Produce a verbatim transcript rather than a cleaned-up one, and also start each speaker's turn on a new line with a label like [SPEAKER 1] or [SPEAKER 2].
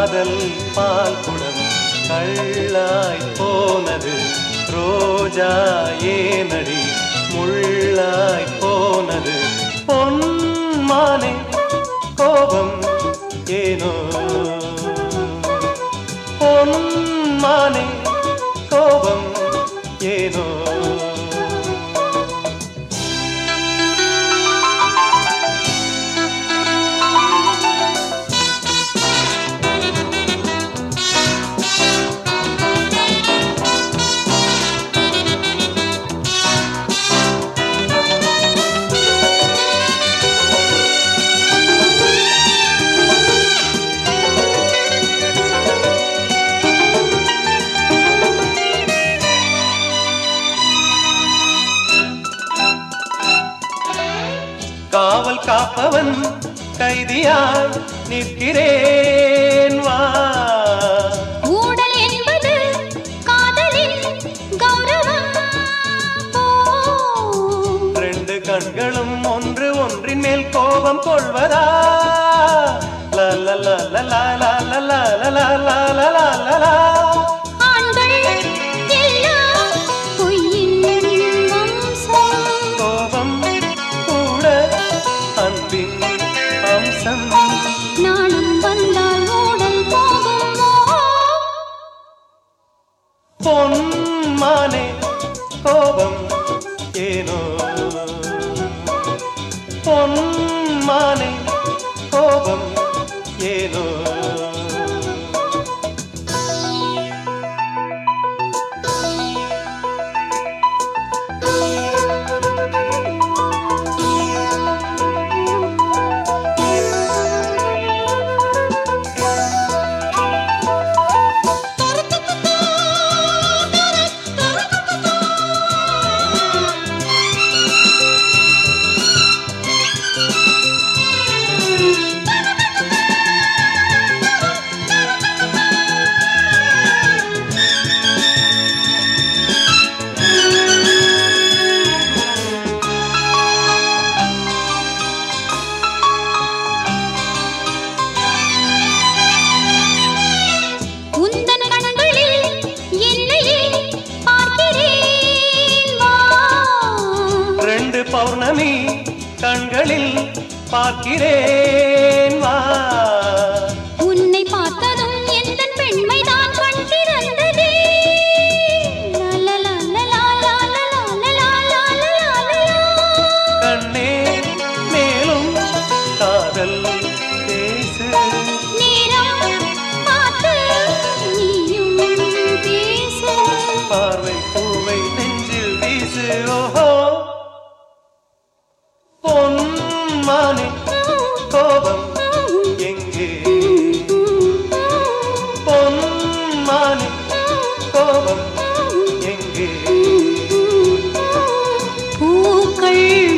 [SPEAKER 1] காதல் பால் குடம் கள்ளாய் போனது ரோஜா ஏனடி முள்ளாய் போனது பொன்மானே கோபம் ஏனோ பொன்மானே கோபம் ஏனோ காவல் காப்பவன் கைதியாய் நிற்கிறேன் வா
[SPEAKER 2] ஊடல் என்பது காதலின் கௌரவம்
[SPEAKER 1] ரெண்டு கண்களும் ஒன்று ஒன்றின் மேல் கோபம் கொள்வதா லா லா லா லா லா லா லா லா லா லா லா லா
[SPEAKER 2] நானும் வந்தால் ஓடல் போகும்
[SPEAKER 1] பொன்மானே கோபம் ஏனோ பொன்மானே கோபம் ஏனோ பௌர்ணமி கண்களில் பார்க்கிறேன் வா
[SPEAKER 2] உன்னை பார்த்ததும் எந்த பெண்மைதான் கண் திறந்ததே
[SPEAKER 1] கண்ணே மேலும் காதல் பேசு
[SPEAKER 2] நேரம் பார்த்து நீயும் பேசு
[SPEAKER 1] பார்வை பூவை நெஞ்சில் வீசு ஓஹோ பொன்மானே கோபம் எங்கே பொன்மானே கோபம் எங்கே
[SPEAKER 2] பூக்கள்